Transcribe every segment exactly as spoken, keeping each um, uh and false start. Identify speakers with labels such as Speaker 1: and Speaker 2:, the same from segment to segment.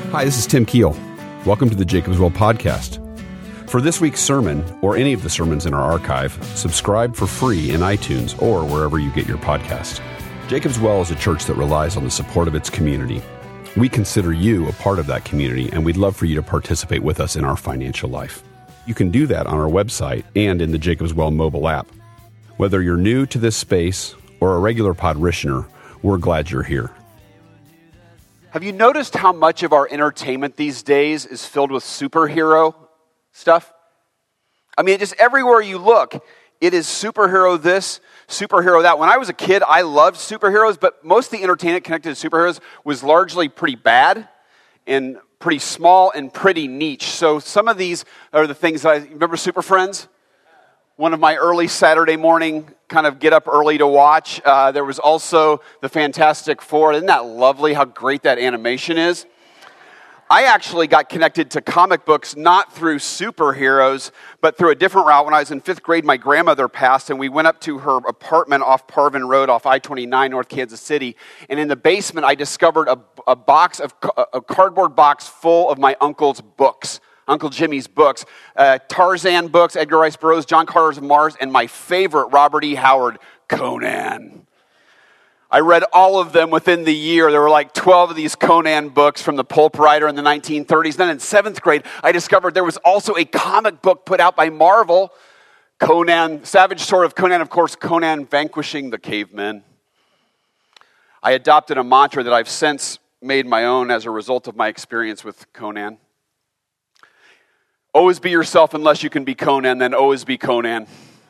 Speaker 1: Hi, this is Tim Keel. Welcome to the Jacob's Well podcast. For this week's sermon, or any of the sermons in our archive, subscribe for free in iTunes or wherever you get your podcast. Jacob's Well is a church that relies on the support of its community. We consider you a part of that community, and we'd love for you to participate with us in our financial life. You can do that on our website and in the Jacob's Well mobile app. Whether you're new to this space or a regular podritioner, we're glad you're here.
Speaker 2: Have you noticed how much of our entertainment these days is filled with superhero stuff? I mean, just everywhere you look, it is superhero this, superhero that. When I was a kid, I loved superheroes, but most of the entertainment connected to superheroes was largely pretty bad and pretty small and pretty niche. So some of these are the things that I remember. Super Friends? One of my early Saturday morning kind of get up early to watch. Uh, there was also the Fantastic Four. Isn't that lovely how great that animation is? I actually got connected to comic books not through superheroes, but through a different route. When I was in fifth grade, my grandmother passed, and we went up to her apartment off Parvin Road off I twenty-nine, North Kansas City. And in the basement, I discovered a, a box of a cardboard box full of my uncle's books. Uncle Jimmy's books, uh, Tarzan books, Edgar Rice Burroughs, John Carter's Mars, and my favorite, Robert E. Howard, Conan. I read all of them within the year. There were like twelve of these Conan books from the pulp writer in the nineteen thirties. Then in seventh grade, I discovered there was also a comic book put out by Marvel, Conan, Savage Sword of Conan, of course, Conan vanquishing the cavemen. I adopted a mantra that I've since made my own as a result of my experience with Conan. Always be yourself unless you can be Conan, then always be Conan.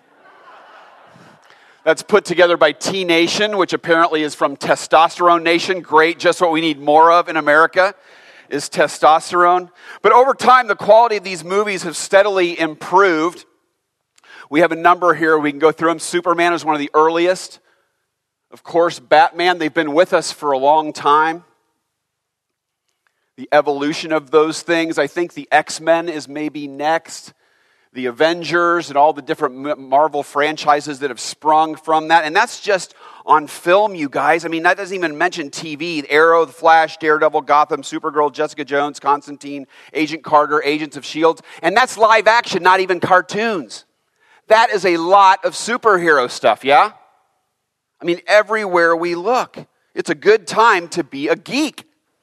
Speaker 2: That's put together by T Nation, which apparently is from Testosterone Nation. Great, just what we need more of in America is testosterone. But over time, the quality of these movies have steadily improved. We have a number here. We can go through them. Superman is one of the earliest. Of course, Batman, they've been with us for a long time. The evolution of those things. I think the X-Men is maybe next. The Avengers and all the different Marvel franchises that have sprung from that. And that's just on film, you guys. I mean, that doesn't even mention T V. Arrow, The Flash, Daredevil, Gotham, Supergirl, Jessica Jones, Constantine, Agent Carter, Agents of S H I E L D. And that's live action, not even cartoons. That is a lot of superhero stuff, yeah? I mean, everywhere we look, it's a good time to be a geek.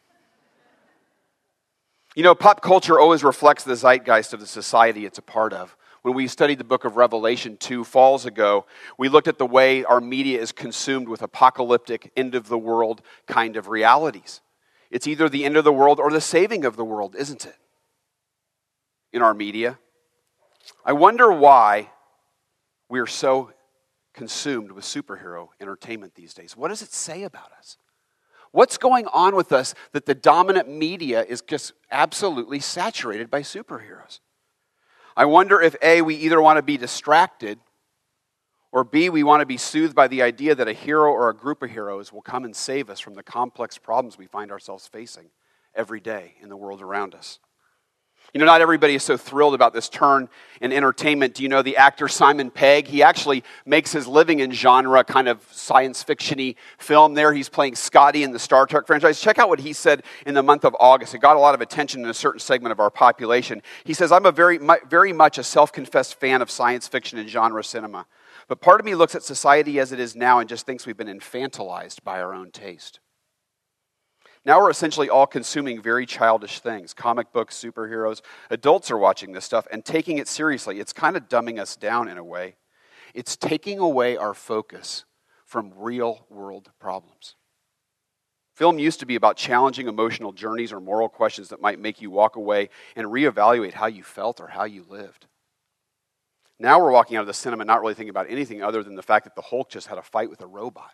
Speaker 2: You know, pop culture always reflects the zeitgeist of the society it's a part of. When we studied the book of Revelation two falls ago, we looked at the way our media is consumed with apocalyptic, end-of-the-world kind of realities. It's either the end of the world or the saving of the world, isn't it? In our media. I wonder why we're so consumed with superhero entertainment these days. What does it say about us? What's going on with us that the dominant media is just absolutely saturated by superheroes? I wonder if A, we either want to be distracted, or B, we want to be soothed by the idea that a hero or a group of heroes will come and save us from the complex problems we find ourselves facing every day in the world around us. You know, not everybody is so thrilled about this turn in entertainment. Do you know the actor Simon Pegg? He actually makes his living in genre, kind of science fiction-y film there. He's playing Scotty in the Star Trek franchise. Check out what he said in the month of August. It got a lot of attention in a certain segment of our population. He says, I'm a very, very much a self-confessed fan of science fiction and genre cinema. But part of me looks at society as it is now and just thinks we've been infantilized by our own taste. Now we're essentially all consuming very childish things. Comic books, superheroes. Adults are watching this stuff and taking it seriously. It's kind of dumbing us down in a way. It's taking away our focus from real world problems. Film used to be about challenging emotional journeys or moral questions that might make you walk away and reevaluate how you felt or how you lived. Now we're walking out of the cinema not really thinking about anything other than the fact that the Hulk just had a fight with a robot.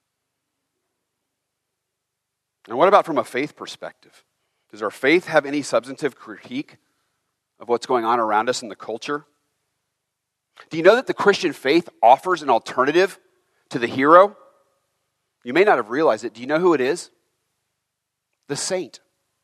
Speaker 2: And what about from a faith perspective? Does our faith have any substantive critique of what's going on around us in the culture? Do you know that the Christian faith offers an alternative to the hero? You may not have realized it. Do you know who it is? The saint.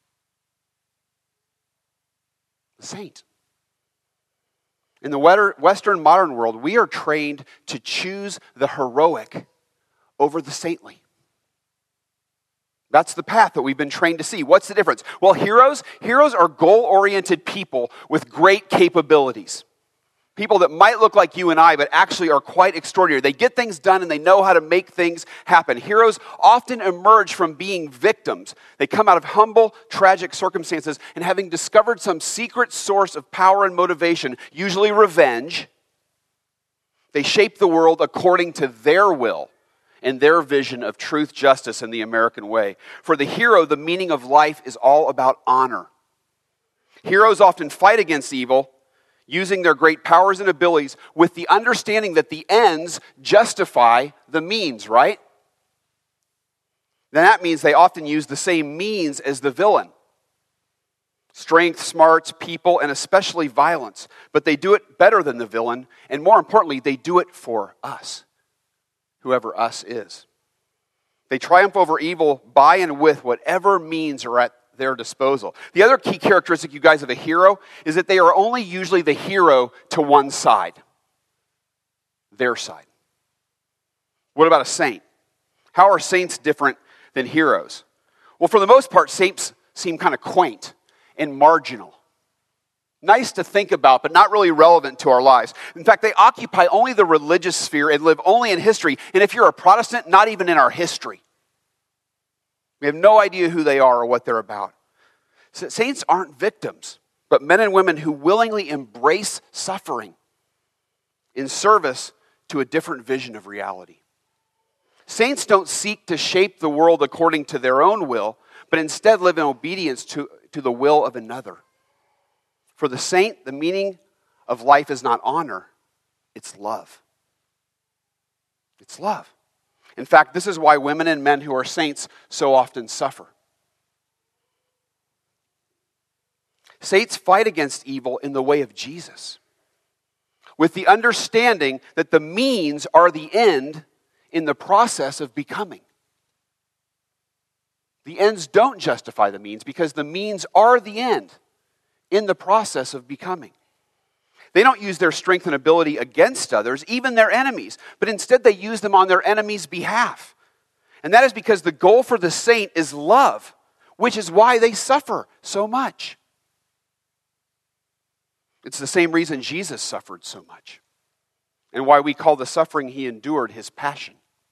Speaker 2: The saint. In the Western modern world, we are trained to choose the heroic over the saintly. That's the path that we've been trained to see. What's the difference? Well, heroes, heroes are goal-oriented people with great capabilities. People that might look like you and I, but actually are quite extraordinary. They get things done and they know how to make things happen. Heroes often emerge from being victims. They come out of humble, tragic circumstances, and having discovered some secret source of power and motivation, usually revenge, they shape the world according to their will and their vision of truth, justice, and the American way. For the hero, the meaning of life is all about honor. Heroes often fight against evil, using their great powers and abilities with the understanding that the ends justify the means, right? Then that means they often use the same means as the villain. Strength, smarts, people, and especially violence. But they do it better than the villain, and more importantly, they do it for us, whoever us is. They triumph over evil by and with whatever means are at their disposal. The other key characteristic, you guys, of a hero is that they are only usually the hero to one side. Their side. What about a saint? How are saints different than heroes? Well, for the most part, saints seem kind of quaint and marginal. Nice to think about, but not really relevant to our lives. In fact, they occupy only the religious sphere and live only in history. And if you're a Protestant, not even in our history. We have no idea who they are or what they're about. Saints aren't victims, but men and women who willingly embrace suffering in service to a different vision of reality. Saints don't seek to shape the world according to their own will, but instead live in obedience to, to the will of another. For the saint, the meaning of life is not honor, it's love. It's love. In fact, this is why women and men who are saints so often suffer. Saints fight against evil in the way of Jesus, with the understanding that the means are the end in the process of becoming. The ends don't justify the means because the means are the end in the process of becoming. They don't use their strength and ability against others, even their enemies, but instead they use them on their enemies' behalf. And that is because the goal for the saint is love, which is why they suffer so much. It's the same reason Jesus suffered so much, and why we call the suffering he endured his passion.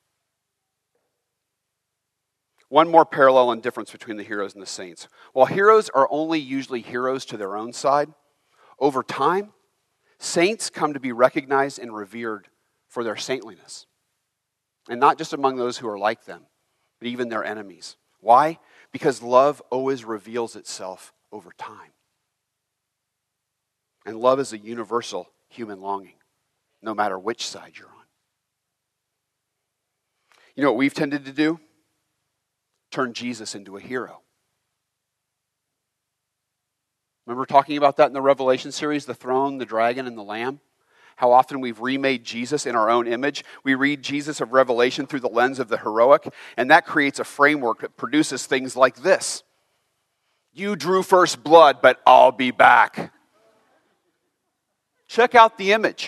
Speaker 2: One more parallel and difference between the heroes and the saints. While heroes are only usually heroes to their own side, over time, saints come to be recognized and revered for their saintliness. And not just among those who are like them, but even their enemies. Why? Because love always reveals itself over time. And love is a universal human longing, no matter which side you're on. You know what we've tended to do? Turn Jesus into a hero. Remember talking about that in the Revelation series, the throne, the dragon, and the lamb? How often we've remade Jesus in our own image. We read Jesus of Revelation through the lens of the heroic, and that creates a framework that produces things like this. You drew first blood, but I'll be back. Check out the image.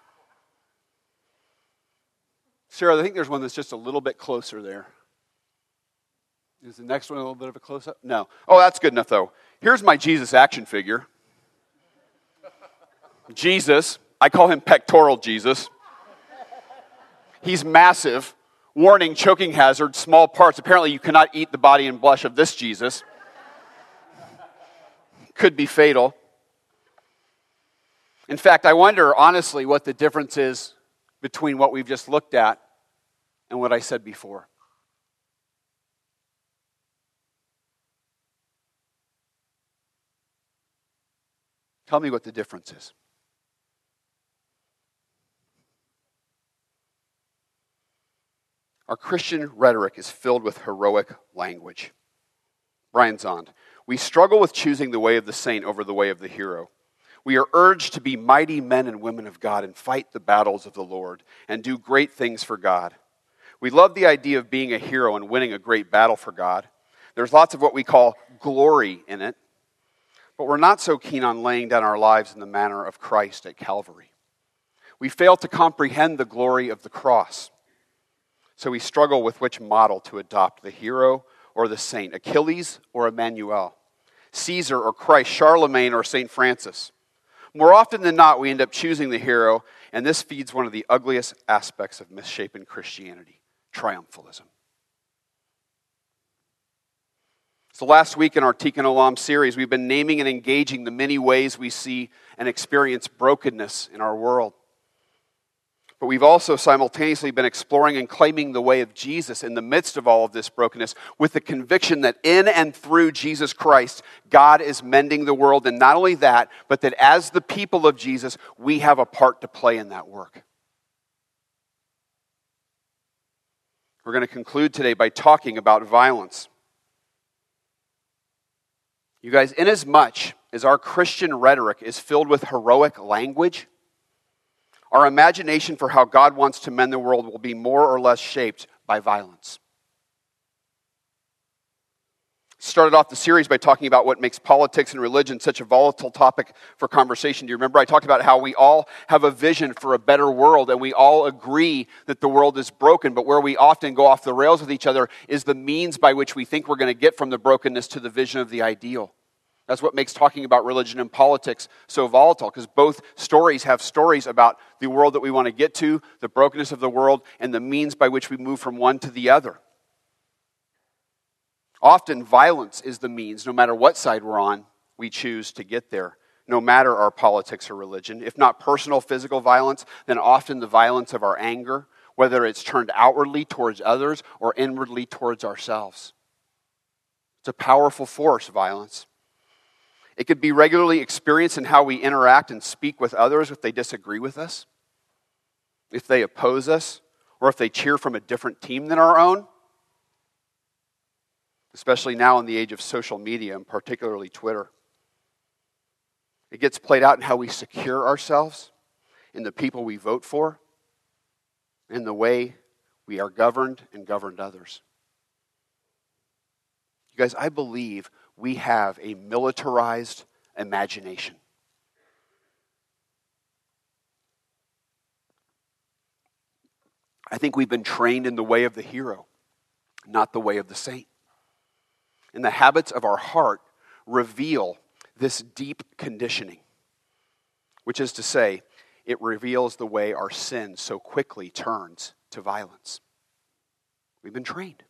Speaker 2: Sarah, I think there's one that's just a little bit closer there. Is the next one a little bit of a close-up? No. Oh, that's good enough, though. Here's my Jesus action figure. Jesus. I call him pectoral Jesus. He's massive. Warning, choking hazard, small parts. Apparently you cannot eat the body and blush of this Jesus. Could be fatal. In fact, I wonder, honestly, what the difference is between what we've just looked at and what I said before. Tell me what the difference is. Our Christian rhetoric is filled with heroic language. Brian Zond. We struggle with choosing the way of the saint over the way of the hero. We are urged to be mighty men and women of God and fight the battles of the Lord and do great things for God. We love the idea of being a hero and winning a great battle for God. There's lots of what we call glory in it. But we're not so keen on laying down our lives in the manner of Christ at Calvary. We fail to comprehend the glory of the cross. So we struggle with which model to adopt, the hero or the saint, Achilles or Emmanuel, Caesar or Christ, Charlemagne or Saint Francis. More often than not, we end up choosing the hero, and this feeds one of the ugliest aspects of misshapen Christianity, triumphalism. So last week in our Tikkun Olam series, we've been naming and engaging the many ways we see and experience brokenness in our world. But we've also simultaneously been exploring and claiming the way of Jesus in the midst of all of this brokenness, with the conviction that in and through Jesus Christ, God is mending the world. And not only that, but that as the people of Jesus, we have a part to play in that work. We're going to conclude today by talking about violence. You guys, inasmuch as our Christian rhetoric is filled with heroic language, our imagination for how God wants to mend the world will be more or less shaped by violence. Started off the series by talking about what makes politics and religion such a volatile topic for conversation. Do you remember I talked about how we all have a vision for a better world and we all agree that the world is broken, but where we often go off the rails with each other is the means by which we think we're going to get from the brokenness to the vision of the ideal. That's what makes talking about religion and politics so volatile, because both stories have stories about the world that we want to get to, the brokenness of the world, and the means by which we move from one to the other. Often violence is the means, no matter what side we're on, we choose to get there, no matter our politics or religion. If not personal physical violence, then often the violence of our anger, whether it's turned outwardly towards others or inwardly towards ourselves. It's a powerful force, violence. It could be regularly experienced in how we interact and speak with others if they disagree with us, if they oppose us, or if they cheer from a different team than our own. Especially now in the age of social media, and particularly Twitter. It gets played out in how we secure ourselves, in the people we vote for, in the way we are governed and governed others. You guys, I believe we have a militarized imagination. I think we've been trained in the way of the hero, not the way of the saint. And the habits of our heart reveal this deep conditioning, which is to say, it reveals the way our sin so quickly turns to violence. We've been trained.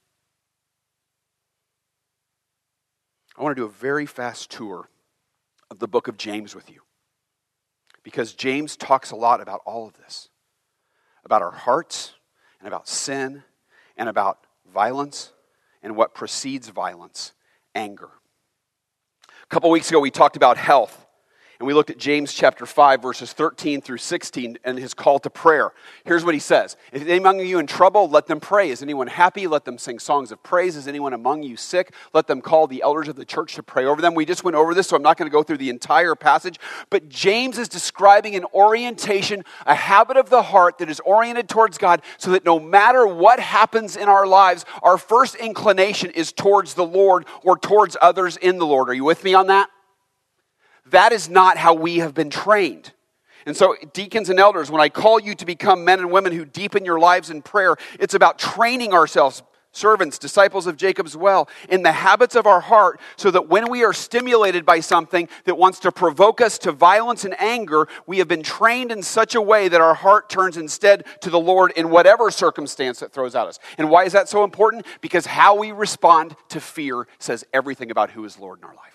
Speaker 2: I want to do a very fast tour of the book of James with you, because James talks a lot about all of this, about our hearts and about sin and about violence and what precedes violence, anger. A couple weeks ago we talked about health, and we looked at James chapter five, verses thirteen through sixteen, and his call to prayer. Here's what he says. Is any among you in trouble? Let them pray. Is anyone happy? Let them sing songs of praise. Is anyone among you sick? Let them call the elders of the church to pray over them. We just went over this, so I'm not going to go through the entire passage. But James is describing an orientation, a habit of the heart that is oriented towards God, so that no matter what happens in our lives, our first inclination is towards the Lord or towards others in the Lord. Are you with me on that? That is not how we have been trained. And so, deacons and elders, when I call you to become men and women who deepen your lives in prayer, it's about training ourselves, servants, disciples of Jacob's well, in the habits of our heart, so that when we are stimulated by something that wants to provoke us to violence and anger, we have been trained in such a way that our heart turns instead to the Lord in whatever circumstance that throws at us. And why is that so important? Because how we respond to fear says everything about who is Lord in our life.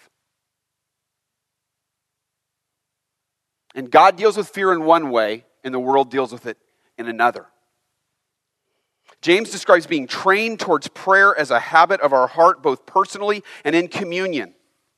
Speaker 2: And God deals with fear in one way, and the world deals with it in another. James describes being trained towards prayer as a habit of our heart, both personally and in communion.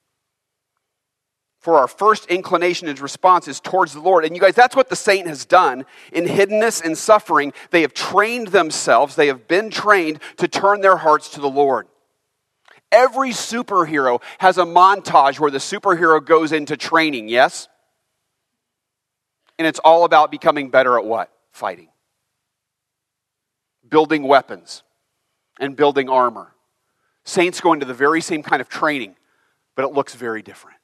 Speaker 2: For our first inclination and response is towards the Lord. And you guys, that's what the saint has done. In hiddenness and suffering, they have trained themselves, they have been trained to turn their hearts to the Lord. Every superhero has a montage where the superhero goes into training, yes? And it's all about becoming better at what? Fighting. Building weapons and building armor. Saints go into the very same kind of training, but it looks very different.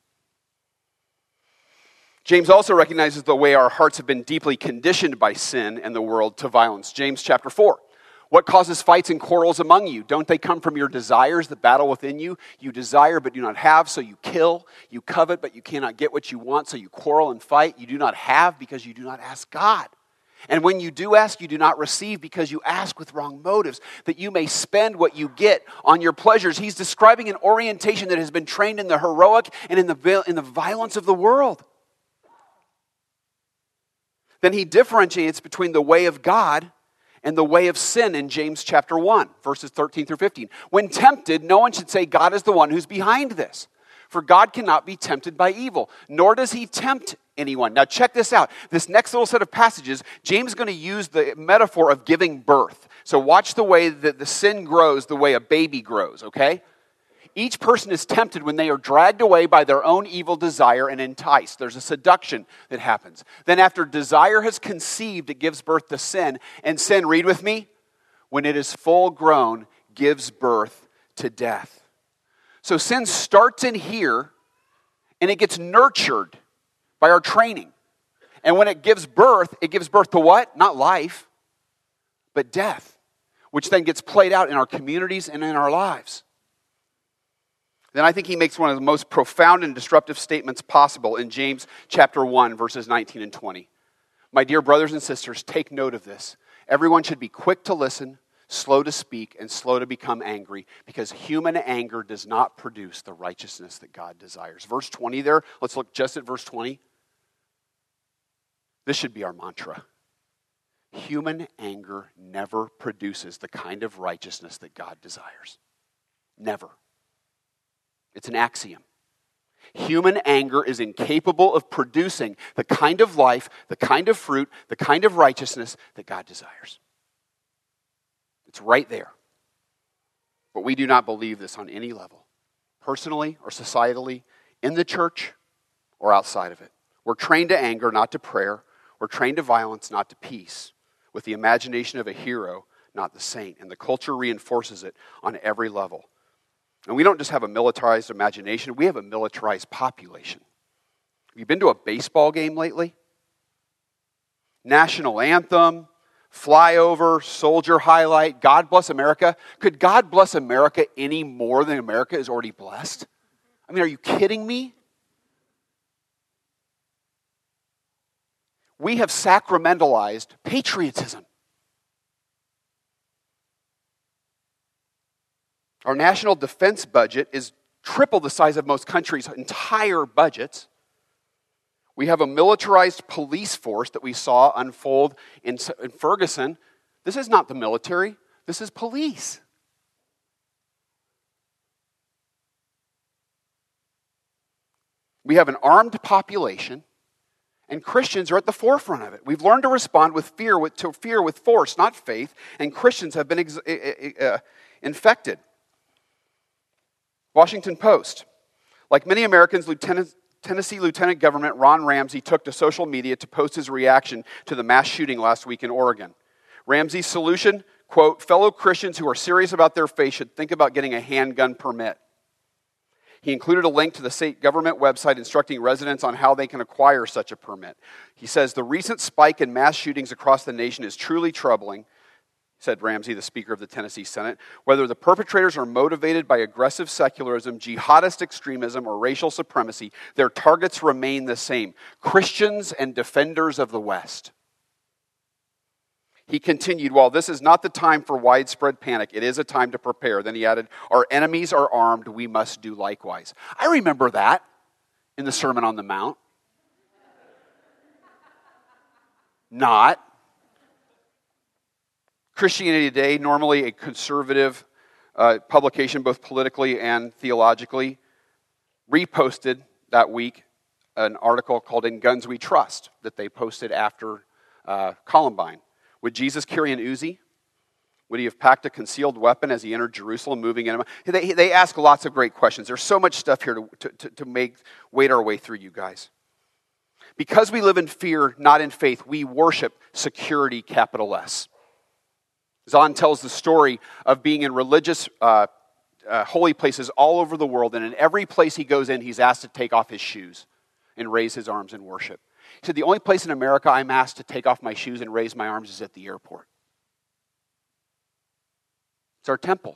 Speaker 2: James also recognizes the way our hearts have been deeply conditioned by sin and the world to violence. James chapter four. What causes fights and quarrels among you? Don't they come from your desires that battle within you? You desire but do not have, so you kill. You covet but you cannot get what you want, so you quarrel and fight. You do not have because you do not ask God. And when you do ask, you do not receive because you ask with wrong motives, that you may spend what you get on your pleasures. He's describing an orientation that has been trained in the heroic and in the, in the violence of the world. Then he differentiates between the way of God and the way of sin in James chapter one, verses thirteen through fifteen. When tempted, no one should say God is the one who's behind this. For God cannot be tempted by evil, nor does he tempt anyone. Now check this out. This next little set of passages, James is going to use the metaphor of giving birth. So watch the way that the sin grows, the way a baby grows, okay? Each person is tempted when they are dragged away by their own evil desire and enticed. There's a seduction that happens. Then after desire has conceived, it gives birth to sin. And sin, read with me, when it is full grown, gives birth to death. So sin starts in here, and it gets nurtured by our training. And when it gives birth, it gives birth to what? Not life, but death, which then gets played out in our communities and in our lives. Then I think he makes one of the most profound and disruptive statements possible in James chapter one, verses nineteen and twenty. My dear brothers and sisters, take note of this. Everyone should be quick to listen, slow to speak, and slow to become angry, because human anger does not produce the righteousness that God desires. Verse twenty there, let's look just at verse twenty. This should be our mantra. Human anger never produces the kind of righteousness that God desires. Never. It's an axiom. Human anger is incapable of producing the kind of life, the kind of fruit, the kind of righteousness that God desires. It's right there. But we do not believe this on any level, personally or societally, in the church or outside of it. We're trained to anger, not to prayer. We're trained to violence, not to peace, with the imagination of a hero, not the saint. And the culture reinforces it on every level. And we don't just have a militarized imagination, we have a militarized population. Have you been to a baseball game lately? National anthem, flyover, soldier highlight, God bless America. Could God bless America any more than America is already blessed? I mean, are you kidding me? We have sacramentalized patriotism. Our national defense budget is triple the size of most countries' entire budgets. We have a militarized police force that we saw unfold in, in Ferguson. This is not the military. This is police. We have an armed population, and Christians are at the forefront of it. We've learned to respond with fear, with, to fear with force, not faith, and Christians have been ex- uh, infected. Washington Post. Like many Americans, Lieutenant, Tennessee Lieutenant Governor Ron Ramsey took to social media to post his reaction to the mass shooting last week in Oregon. Ramsey's solution, quote, fellow Christians who are serious about their faith should think about getting a handgun permit. He included a link to the state government website instructing residents on how they can acquire such a permit. He says, the recent spike in mass shootings across the nation is truly troubling, said Ramsey, the Speaker of the Tennessee Senate. Whether the perpetrators are motivated by aggressive secularism, jihadist extremism, or racial supremacy, their targets remain the same: Christians and defenders of the West. He continued, while this is not the time for widespread panic, it is a time to prepare. Then he added, our enemies are armed, we must do likewise. I remember that in the Sermon on the Mount. Not. Christianity Today, normally a conservative uh, publication, both politically and theologically, reposted that week an article called In Guns We Trust that they posted after uh, Columbine. Would Jesus carry an Uzi? Would he have packed a concealed weapon as he entered Jerusalem, moving in? They, they ask lots of great questions. There's so much stuff here to, to, to make wade our way through, you guys. Because we live in fear, not in faith, we worship security, capital S. Zahn tells the story of being in religious uh, uh, holy places all over the world, and in every place he goes in, he's asked to take off his shoes and raise his arms in worship. He said, the only place in America I'm asked to take off my shoes and raise my arms is at the airport. It's our temple.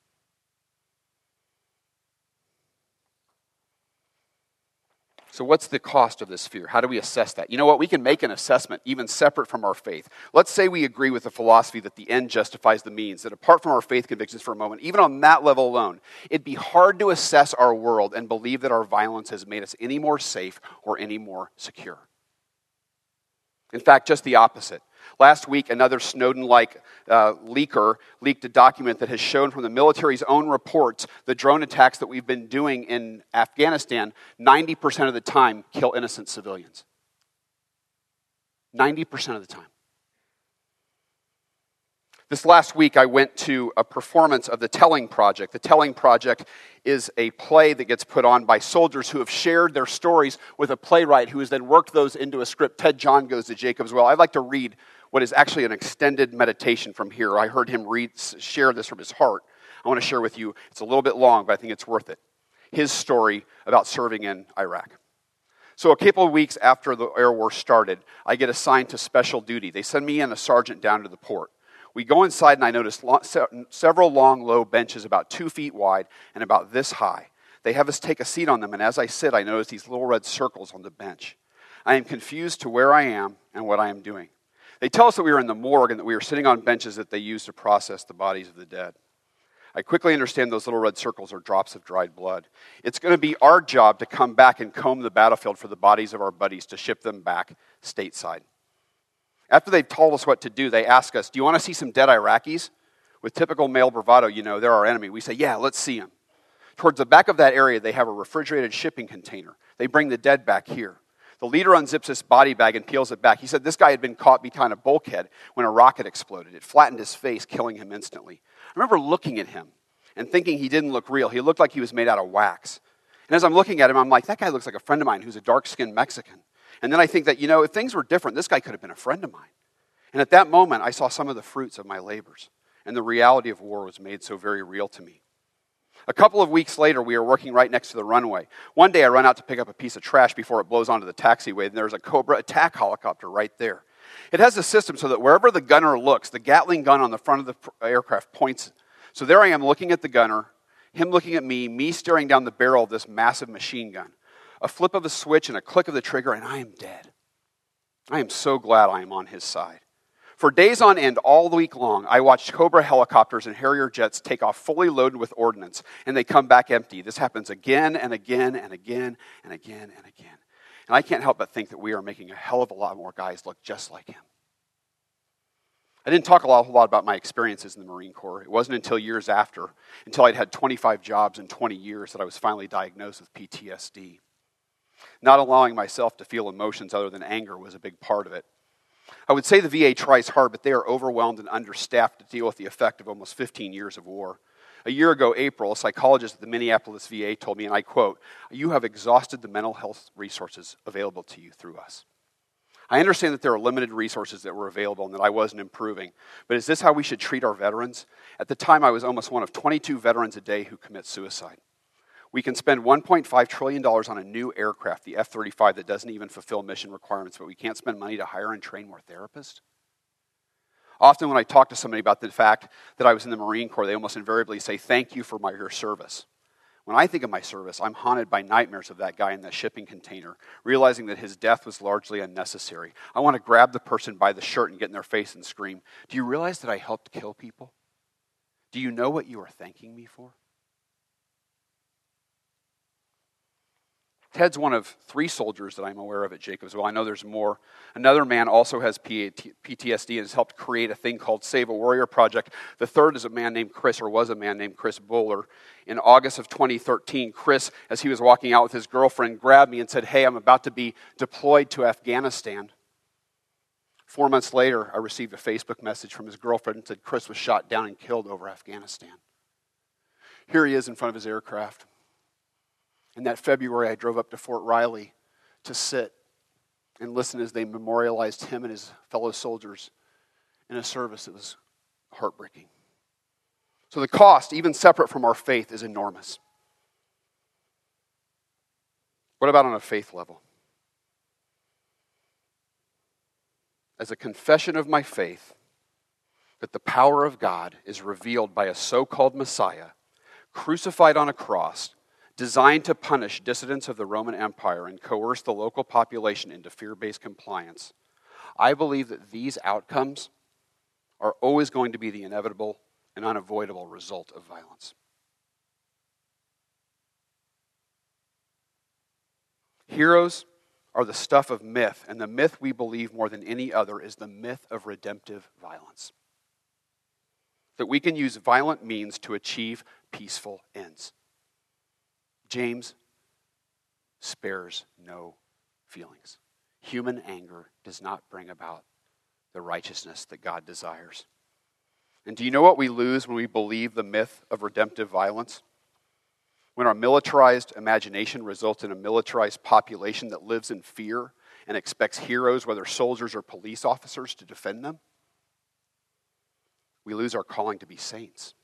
Speaker 2: So what's the cost of this fear? How do we assess that? You know what? We can make an assessment even separate from our faith. Let's say we agree with the philosophy that the end justifies the means, that apart from our faith convictions for a moment, even on that level alone, it'd be hard to assess our world and believe that our violence has made us any more safe or any more secure. In fact, just the opposite. Last week, another Snowden-like uh, leaker leaked a document that has shown from the military's own reports the drone attacks that we've been doing in Afghanistan, ninety percent of the time, kill innocent civilians. ninety percent of the time. This last week, I went to a performance of the Telling Project. The Telling Project is a play that gets put on by soldiers who have shared their stories with a playwright who has then worked those into a script. Ted John goes to Jacob's Well. I'd like to read what is actually an extended meditation from here. I heard him read, share this from his heart. I want to share with you. It's a little bit long, but I think it's worth it. His story about serving in Iraq. So a couple of weeks after the air war started, I get assigned to special duty. They send me and a sergeant down to the port. We go inside and I notice long, se- several long, low benches about two feet wide and about this high. They have us take a seat on them, and as I sit, I notice these little red circles on the bench. I am confused to where I am and what I am doing. They tell us that we were in the morgue and that we were sitting on benches that they use to process the bodies of the dead. I quickly understand those little red circles are drops of dried blood. It's going to be our job to come back and comb the battlefield for the bodies of our buddies to ship them back stateside. After they've told us what to do, they ask us, do you want to see some dead Iraqis? With typical male bravado, you know, they're our enemy. We say, yeah, let's see them. Towards the back of that area, they have a refrigerated shipping container. They bring the dead back here. The leader unzips his body bag and peels it back. He said this guy had been caught behind a bulkhead when a rocket exploded. It flattened his face, killing him instantly. I remember looking at him and thinking he didn't look real. He looked like he was made out of wax. And as I'm looking at him, I'm like, that guy looks like a friend of mine who's a dark-skinned Mexican. And then I think that, you know, if things were different, this guy could have been a friend of mine. And at that moment, I saw some of the fruits of my labors. And the reality of war was made so very real to me. A couple of weeks later, we were working right next to the runway. One day, I run out to pick up a piece of trash before it blows onto the taxiway, and there's a Cobra attack helicopter right there. It has a system so that wherever the gunner looks, the Gatling gun on the front of the aircraft points. So there I am looking at the gunner, him looking at me, me staring down the barrel of this massive machine gun. A flip of a switch and a click of the trigger, and I am dead. I am so glad I am on his side. For days on end, all week long, I watched Cobra helicopters and Harrier jets take off fully loaded with ordnance, and they come back empty. This happens again and again and again and again and again. And I can't help but think that we are making a hell of a lot more guys look just like him. I didn't talk a lot, a lot about my experiences in the Marine Corps. It wasn't until years after, until I'd had twenty-five jobs in twenty years, that I was finally diagnosed with P T S D. Not allowing myself to feel emotions other than anger was a big part of it. I would say the V A tries hard, but they are overwhelmed and understaffed to deal with the effect of almost fifteen years of war. A year ago, April, a psychologist at the Minneapolis V A told me, and I quote, "You have exhausted the mental health resources available to you through us." I understand that there are limited resources that were available and that I wasn't improving, but is this how we should treat our veterans? At the time, I was almost one of twenty-two veterans a day who commit suicide. We can spend one point five trillion dollars on a new aircraft, the F thirty-five, that doesn't even fulfill mission requirements, but we can't spend money to hire and train more therapists? Often when I talk to somebody about the fact that I was in the Marine Corps, they almost invariably say, "Thank you for my, your service." When I think of my service, I'm haunted by nightmares of that guy in that shipping container, realizing that his death was largely unnecessary. I want to grab the person by the shirt and get in their face and scream, "Do you realize that I helped kill people? Do you know what you are thanking me for?" Ted's one of three soldiers that I'm aware of at Jacob's Well. I know there's more. Another man also has P T S D and has helped create a thing called Save a Warrior Project. The third is a man named Chris, or was a man named Chris Buller. In August of twenty thirteen, Chris, as he was walking out with his girlfriend, grabbed me and said, "Hey, I'm about to be deployed to Afghanistan." Four months later, I received a Facebook message from his girlfriend and said Chris was shot down and killed over Afghanistan. Here he is in front of his aircraft. In that February, I drove up to Fort Riley to sit and listen as they memorialized him and his fellow soldiers in a service that was heartbreaking. So the cost, even separate from our faith, is enormous. What about on a faith level? As a confession of my faith, that the power of God is revealed by a so-called Messiah, crucified on a cross, designed to punish dissidents of the Roman Empire and coerce the local population into fear-based compliance, I believe that these outcomes are always going to be the inevitable and unavoidable result of violence. Heroes are the stuff of myth, and the myth we believe more than any other is the myth of redemptive violence. That we can use violent means to achieve peaceful ends. James spares no feelings. Human anger does not bring about the righteousness that God desires. And do you know what we lose when we believe the myth of redemptive violence? When our militarized imagination results in a militarized population that lives in fear and expects heroes, whether soldiers or police officers, to defend them, we lose our calling to be saints.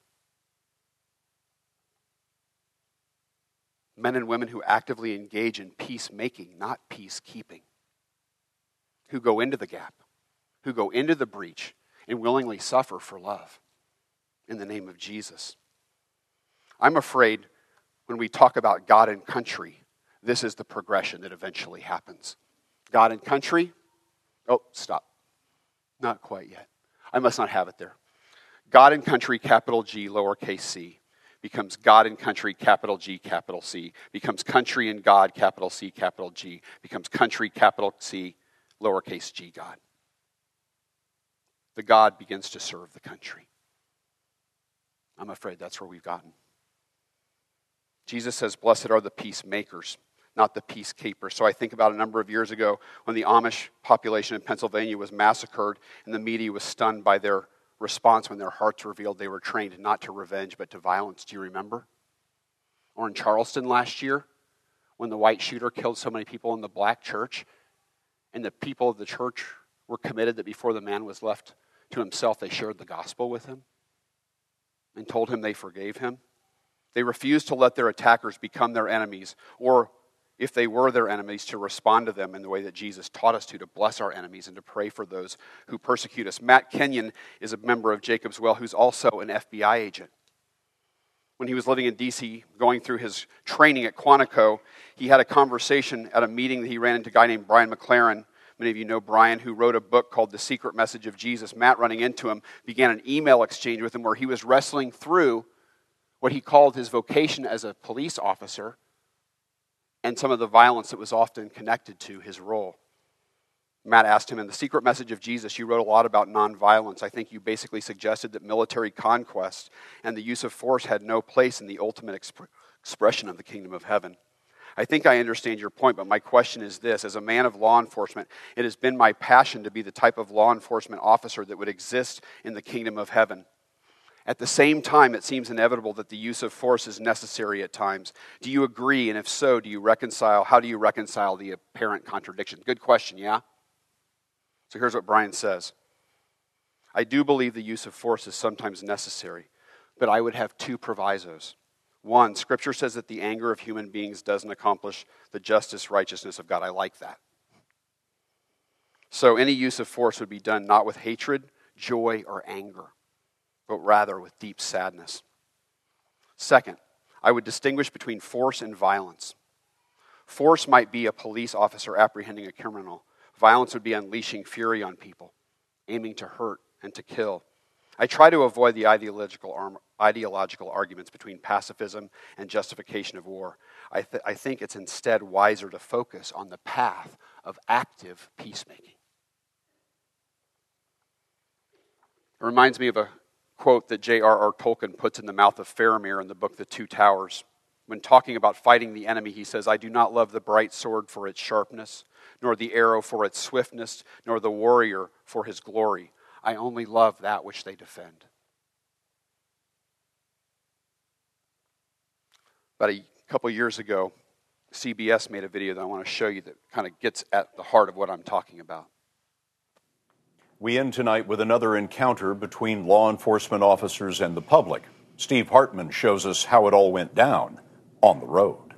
Speaker 2: Men and women who actively engage in peacemaking, not peacekeeping. Who go into the gap, who go into the breach, and willingly suffer for love in the name of Jesus. I'm afraid when we talk about God and country, this is the progression that eventually happens. God and country, oh, stop. Not quite yet. I must not have it there. God and country, capital G, lowercase c, becomes God and country, capital G, capital C, becomes country and God, capital C, capital G, becomes country, capital C, lowercase g, God. The God begins to serve the country. I'm afraid that's where we've gotten. Jesus says, blessed are the peacemakers, not the peacekeepers. So I think about a number of years ago when the Amish population in Pennsylvania was massacred and the media was stunned by their response when their hearts revealed they were trained not to revenge but to violence. Do you remember? Or in Charleston last year when the white shooter killed so many people in the black church and the people of the church were committed that before the man was left to himself, they shared the gospel with him and told him they forgave him. They refused to let their attackers become their enemies, or if they were their enemies, to respond to them in the way that Jesus taught us to, to bless our enemies and to pray for those who persecute us. Matt Kenyon is a member of Jacob's Well who's also an F B I agent. When he was living in D C, going through his training at Quantico, he had a conversation at a meeting that he ran into a guy named Brian McLaren. Many of you know Brian, who wrote a book called The Secret Message of Jesus. Matt, running into him, began an email exchange with him where he was wrestling through what he called his vocation as a police officer and some of the violence that was often connected to his role. Matt asked him, in The Secret Message of Jesus, you wrote a lot about nonviolence. I think you basically suggested that military conquest and the use of force had no place in the ultimate exp- expression of the kingdom of heaven. I think I understand your point, but my question is this. As a man of law enforcement, it has been my passion to be the type of law enforcement officer that would exist in the kingdom of heaven. At the same time, it seems inevitable that the use of force is necessary at times. Do you agree? And if so, do you reconcile? How do you reconcile the apparent contradiction? Good question, yeah? So here's what Brian says. I do believe the use of force is sometimes necessary, but I would have two provisos. One, Scripture says that the anger of human beings doesn't accomplish the justice, righteousness of God. I like that. So any use of force would be done not with hatred, joy, or anger, but rather with deep sadness. Second, I would distinguish between force and violence. Force might be a police officer apprehending a criminal. Violence would be unleashing fury on people, aiming to hurt and to kill. I try to avoid the ideological, arm, ideological arguments between pacifism and justification of war. I, th- I think it's instead wiser to focus on the path of active peacemaking. It reminds me of a quote that J R R Tolkien puts in the mouth of Faramir in the book The Two Towers. When talking about fighting the enemy, he says, I do not love the bright sword for its sharpness, nor the arrow for its swiftness, nor the warrior for his glory. I only love that which they defend. About a couple years ago, C B S made a video that I want to show you that kind of gets at the heart of what I'm talking about.
Speaker 3: We end tonight with another encounter between law enforcement officers and the public. Steve Hartman shows us how it all went down on the road.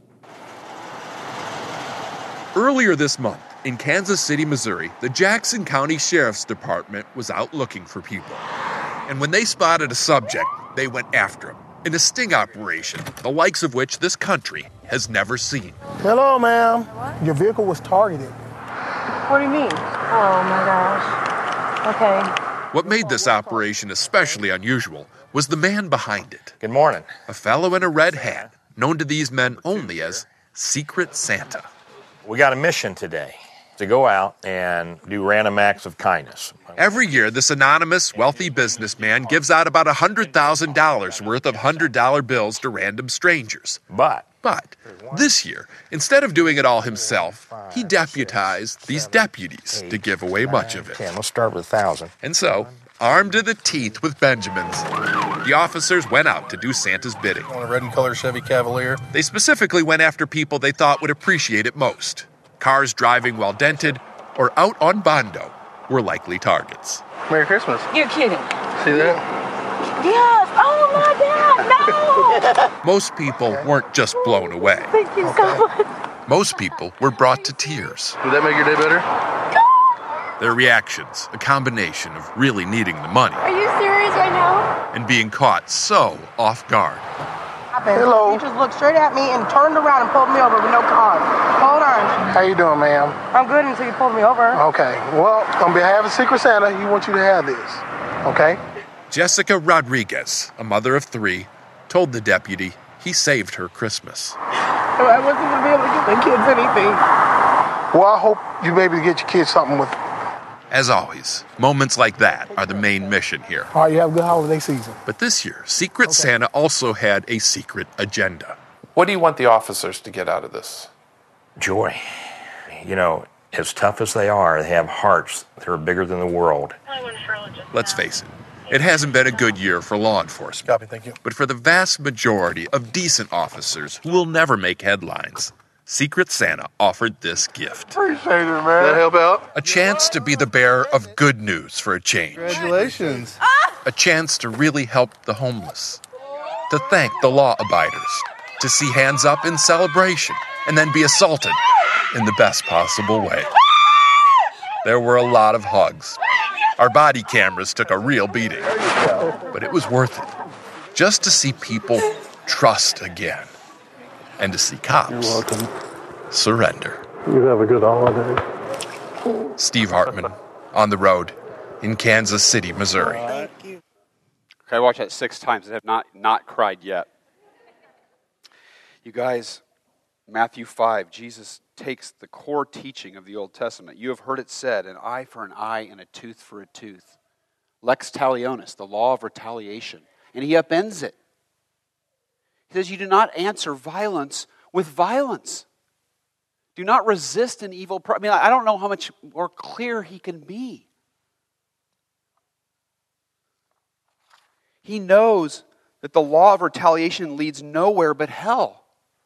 Speaker 4: Earlier this month, in Kansas City, Missouri, the Jackson County Sheriff's Department was out looking for people. And when they spotted a subject, they went after him in a sting operation, the likes of which this country has never seen.
Speaker 5: Hello, ma'am. What? Your vehicle was targeted.
Speaker 6: What do you mean? Oh, my gosh. Okay.
Speaker 4: What made this operation especially unusual was the man behind it.
Speaker 7: Good morning.
Speaker 4: A fellow in a red hat, known to these men only as Secret Santa.
Speaker 7: We got a mission today to go out and do random acts of kindness.
Speaker 4: Every year, this anonymous, wealthy businessman gives out about one hundred thousand dollars worth of one hundred dollar bills to random strangers.
Speaker 7: But,
Speaker 4: but this year, instead of doing it all himself, he deputized these deputies to give away much of it.
Speaker 7: ten, let's start with one thousand.
Speaker 4: And so, armed to the teeth with Benjamins, the officers went out to do Santa's bidding.
Speaker 8: On a red and color Chevy Cavalier.
Speaker 4: They specifically went after people they thought would appreciate it most. Cars driving well dented or out on Bondo were likely targets.
Speaker 8: Merry Christmas.
Speaker 6: You're kidding.
Speaker 8: See that?
Speaker 6: Yes. Oh, my God. No.
Speaker 4: Most people weren't just blown away.
Speaker 6: Thank you so much.
Speaker 4: Most people were brought to tears.
Speaker 8: Would that make your day better?
Speaker 4: Their reactions, a combination of really needing the money.
Speaker 6: Are you serious right now?
Speaker 4: And being caught so off guard.
Speaker 5: Hello.
Speaker 9: He just looked straight at me and turned around and pulled me over with no car. Hold on.
Speaker 5: How you doing, ma'am?
Speaker 9: I'm good until you pulled me over.
Speaker 5: Okay. Well, on behalf of Secret Santa, you want you to have this. Okay?
Speaker 4: Jessica Rodriguez, a mother of three, told the deputy he saved her Christmas.
Speaker 9: I wasn't going to be able to get the kids anything.
Speaker 5: Well, I hope you maybe get your kids something with.
Speaker 4: As always, moments like that are the main mission here.
Speaker 5: All right, you have a good holiday season.
Speaker 4: But this year, Secret okay. Santa also had a secret agenda.
Speaker 10: What do you want the officers to get out of this?
Speaker 7: Joy. You know, as tough as they are, they have hearts that are bigger than the world.
Speaker 4: Let's face it, it hasn't been a good year for law enforcement.
Speaker 8: Copy, thank you.
Speaker 4: But for the vast majority of decent officers who will never make headlines, Secret Santa offered this gift.
Speaker 8: Appreciate it, man. That help out?
Speaker 4: A chance to be the bearer of good news for a change.
Speaker 8: Congratulations.
Speaker 4: A chance to really help the homeless. To thank the law abiders. To see hands up in celebration and then be assaulted in the best possible way. There were a lot of hugs. Our body cameras took a real beating. But it was worth it. Just to see people trust again. And to see cops surrender.
Speaker 5: You have a good holiday.
Speaker 4: Steve Hartman, on the road in Kansas City, Missouri.
Speaker 2: Thank you. Okay, I watched that six times and have not, not cried yet. You guys, Matthew five, Jesus takes the core teaching of the Old Testament. You have heard it said, an eye for an eye and a tooth for a tooth. Lex talionis, the law of retaliation. And he upends it. He says, you do not answer violence with violence. Do not resist an evil... Pro- I mean, I don't know how much more clear he can be. He knows that the law of retaliation leads nowhere but hell.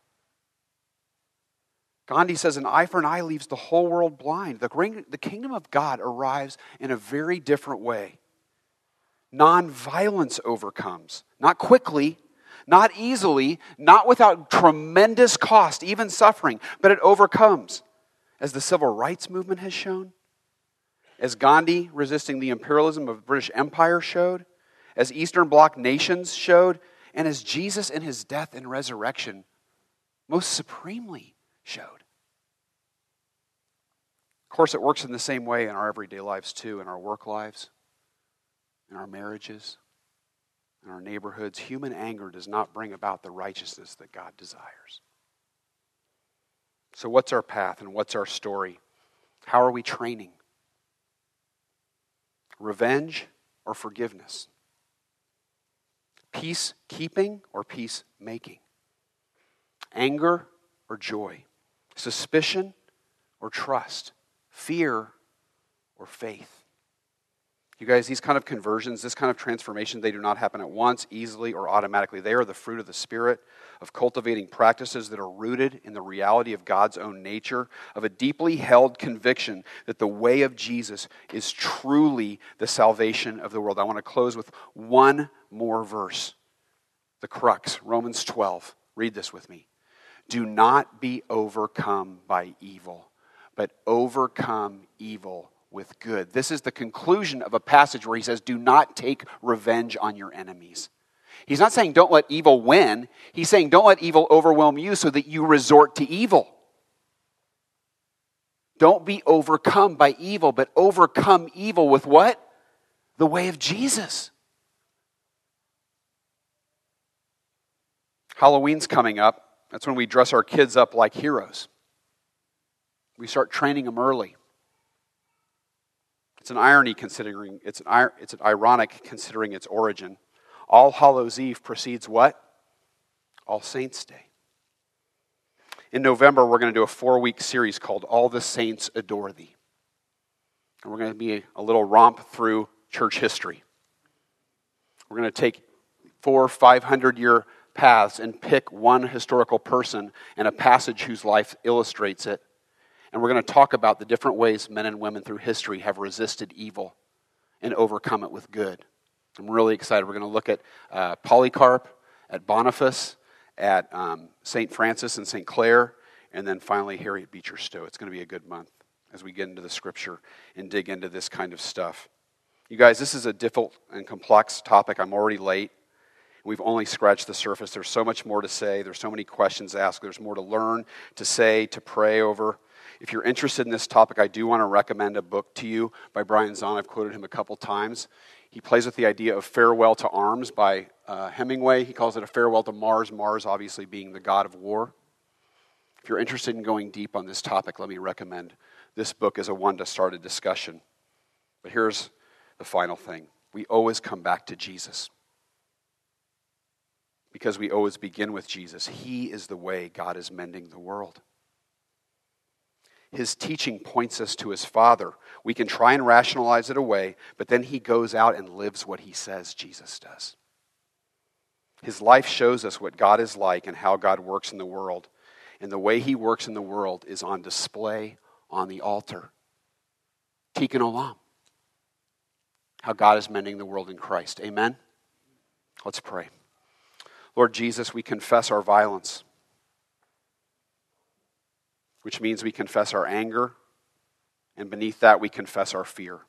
Speaker 2: Gandhi says, an eye for an eye leaves the whole world blind. The, the kingdom of God arrives in a very different way. Non-violence overcomes. Not quickly, not easily, not without tremendous cost, even suffering, but it overcomes. As the civil rights movement has shown, as Gandhi resisting the imperialism of the British Empire showed, as Eastern Bloc nations showed, and as Jesus in his death and resurrection most supremely showed. Of course, it works in the same way in our everyday lives too, in our work lives, in our marriages, in our neighborhoods. Human anger does not bring about the righteousness that God desires. So what's our path and what's our story? How are we training? Revenge or forgiveness? Peace-keeping or peace-making? Anger or joy? Suspicion or trust? Fear or faith? You guys, these kind of conversions, this kind of transformation, they do not happen at once, easily, or automatically. They are the fruit of the Spirit, of cultivating practices that are rooted in the reality of God's own nature, of a deeply held conviction that the way of Jesus is truly the salvation of the world. I want to close with one more verse. The crux, Romans twelve. Read this with me. Do not be overcome by evil, but overcome evil with good. This is the conclusion of a passage where he says, do not take revenge on your enemies. He's not saying don't let evil win. He's saying don't let evil overwhelm you so that you resort to evil. Don't be overcome by evil, but overcome evil with what? The way of Jesus. Halloween's coming up. That's when we dress our kids up like heroes. We start training them early. It's an irony considering, it's an, it's an ironic considering its origin. All Hallows Eve precedes what? All Saints' Day. In November, we're going to do a four-week series called All the Saints Adore Thee. And we're going to be a little romp through church history. We're going to take four, five hundred year paths and pick one historical person and a passage whose life illustrates it. And we're going to talk about the different ways men and women through history have resisted evil and overcome it with good. I'm really excited. We're going to look at uh, Polycarp, at Boniface, at um, Saint Francis and Saint Clare, and then finally Harriet Beecher Stowe. It's going to be a good month as we get into the scripture and dig into this kind of stuff. You guys, this is a difficult and complex topic. I'm already late. We've only scratched the surface. There's so much more to say. There's so many questions to ask. There's more to learn, to say, to pray over. If you're interested in this topic, I do want to recommend a book to you by Brian Zahn. I've quoted him a couple times. He plays with the idea of Farewell to Arms by uh, Hemingway. He calls it a farewell to Mars, Mars obviously being the god of war. If you're interested in going deep on this topic, let me recommend this book as a one to start a discussion. But here's the final thing. We always come back to Jesus. Because we always begin with Jesus. He is the way God is mending the world. His teaching points us to his Father. We can try and rationalize it away, but then he goes out and lives what he says Jesus does. His life shows us what God is like and how God works in the world. And the way he works in the world is on display on the altar. Tikkun Olam. How God is mending the world in Christ. Amen? Let's pray. Lord Jesus, we confess our violence, which means we confess our anger, and beneath that we confess our fear.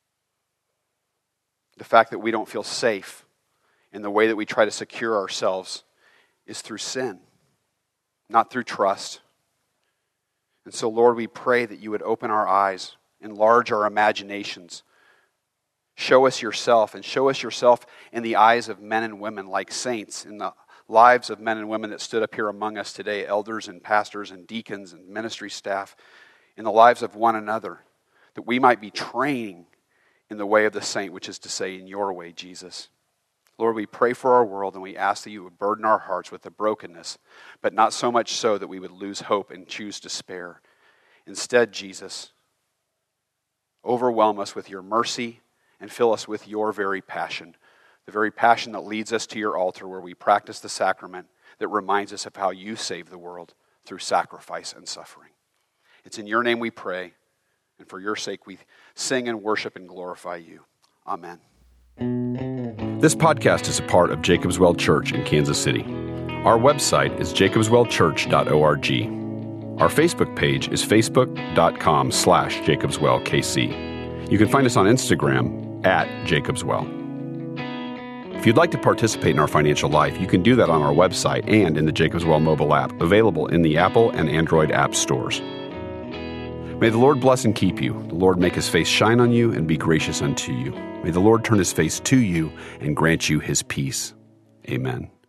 Speaker 2: The fact that we don't feel safe in the way that we try to secure ourselves is through sin, not through trust. And so, Lord, we pray that you would open our eyes, enlarge our imaginations, show us yourself, and show us yourself in the eyes of men and women like saints, in the lives of men and women that stood up here among us today, elders and pastors and deacons and ministry staff, in the lives of one another, that we might be training in the way of the saint, which is to say, in your way, Jesus. Lord, we pray for our world, and we ask that you would burden our hearts with the brokenness, but not so much so that we would lose hope and choose despair. Instead, Jesus, overwhelm us with your mercy and fill us with your very passion, the very passion that leads us to your altar where we practice the sacrament that reminds us of how you save the world through sacrifice and suffering. It's in your name we pray, and for your sake we sing and worship and glorify you. Amen.
Speaker 1: This podcast is a part of Jacob's Well Church in Kansas City. Our website is jacobs well church dot org. Our Facebook page is facebook.com slash jacobswellkc. You can find us on Instagram at jacobswell. If you'd like to participate in our financial life, you can do that on our website and in the Jacob's Well mobile app, available in the Apple and Android app stores. May the Lord bless and keep you. The Lord make his face shine on you and be gracious unto you. May the Lord turn his face to you and grant you his peace. Amen.